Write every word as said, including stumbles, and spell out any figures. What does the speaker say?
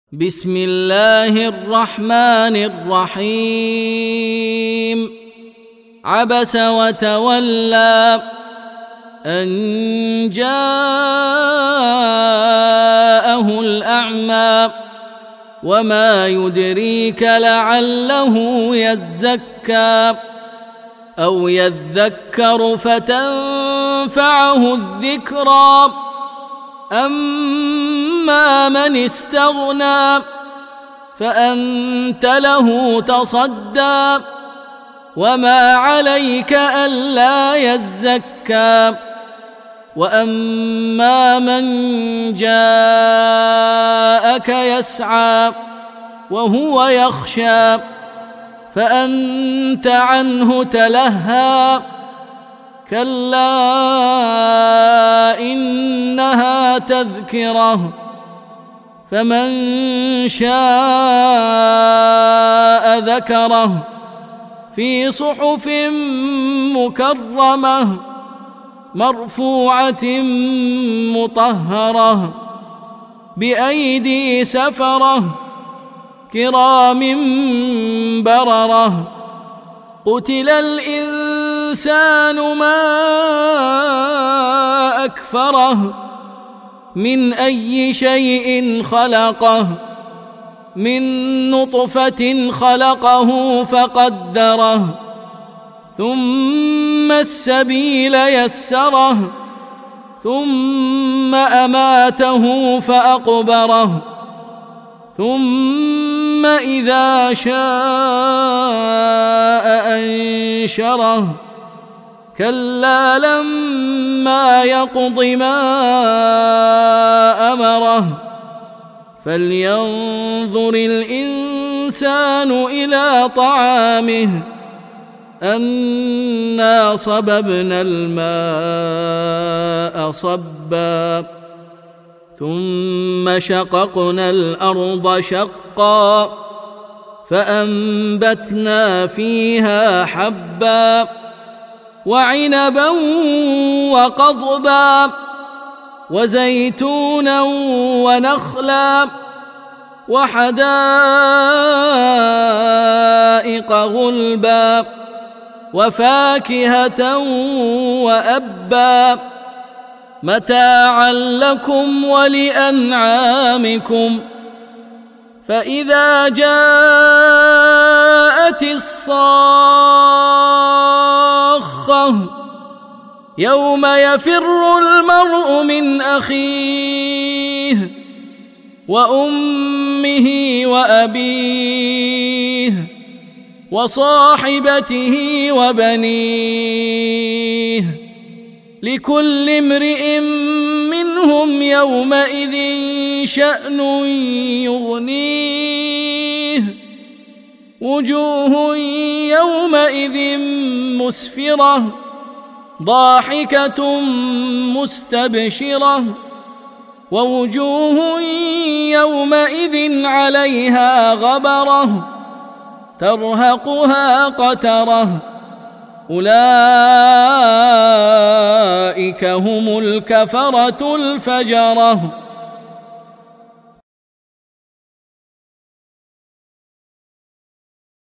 بسم الله الرحمن الرحيم عبس وتولى أن جاءه الأعمى وما يدريك لعله يزكى أو يذكر فتنفعه الذكرى أما من استغنى فأنت له تصدى وما عليك ألا يزكى وأما من جاءك يسعى وهو يخشى فأنت عنه تلهى كلا إنها تذكرة فمن شاء ذكره في صحف مكرمة مرفوعة مطهرة بأيدي سفرة كرام بررة قتل الإنسان ما أكفره من أي شيء خلقه من نطفة خلقه فقدره ثم السبيل يسره ثم أماته فأقبره ثم إذا شاء أنشره كلا لما يقض ما أمره فلينظر الإنسان إلى طعامه أنا صببنا الماء صبا ثم شققنا الأرض شقا فأنبتنا فيها حبا وعنبا وقضبا وزيتونا ونخلا وحدائق غلبا وفاكهة وأبا متاعا لكم ولأنعامكم فإذا جاءت الصاخة يوم يفر المرء من أخيه وأمه وأبيه وصاحبته وبنيه لكل امرئ منهم يومئذ شأن يغنيه وجوه يومئذ مسفرة ضاحكة مستبشرة ووجوه يومئذ عليها غبرة ترهقها قترة أولئك هم الكفرة الفجرة.